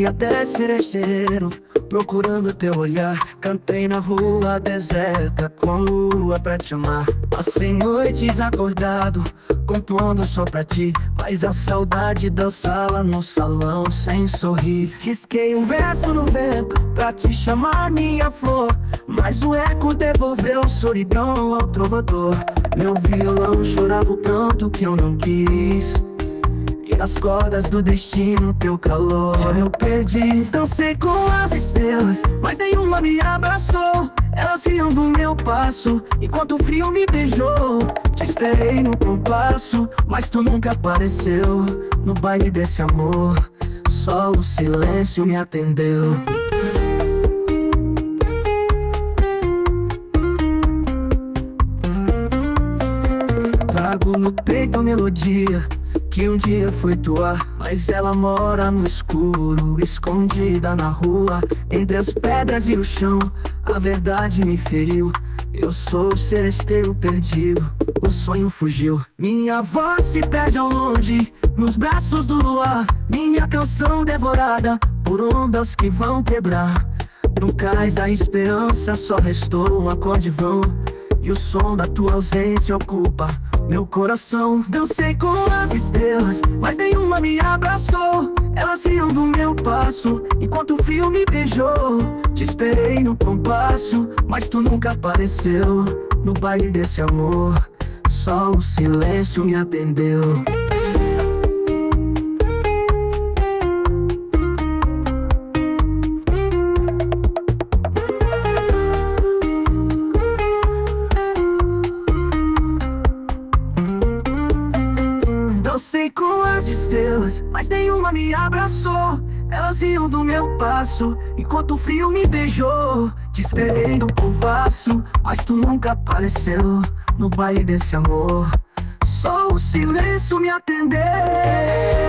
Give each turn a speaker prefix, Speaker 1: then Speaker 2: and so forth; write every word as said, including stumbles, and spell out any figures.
Speaker 1: até cerejeiro, procurando teu olhar. Cantei na rua deserta com lua pra te amar. Passei noites acordado, compondo só pra ti, mas a saudade dançava no salão sem sorrir. Risquei um verso no vento pra te chamar, minha flor, mas o eco devolveu solidão ao trovador. Meu violão chorava o pranto que eu não quis, e nas cordas do destino teu calor eu perdi. Dancei com as estrelas, mas nenhuma me abraçou. Elas riam do meu passo, enquanto o frio me beijou. Te esperei no compasso, mas tu nunca apareceu. No baile desse amor, só o silêncio me atendeu. Trago no peito a melodia que um dia foi tua, mas ela mora no escuro, escondida na rua, entre as pedras e o chão. A verdade me feriu, eu sou o seresteiro perdido, o sonho fugiu. Minha voz se perde ao longe, nos braços do luar. Minha canção devorada por ondas que vão quebrar. No cais da esperança só restou um acorde vão, e o som da tua ausência ocupa meu coração. Dancei com as estrelas, mas nenhuma me abraçou. Elas riam do meu passo, enquanto o frio me beijou. Te esperei no compasso, mas tu nunca apareceu. No baile desse amor, só o silêncio me atendeu. Dancei com as estrelas, mas nenhuma me abraçou. Elas riam do meu passo, enquanto o frio me beijou. Te esperei no compasso, mas tu nunca apareceu. No baile desse amor, só o silêncio me atendeu.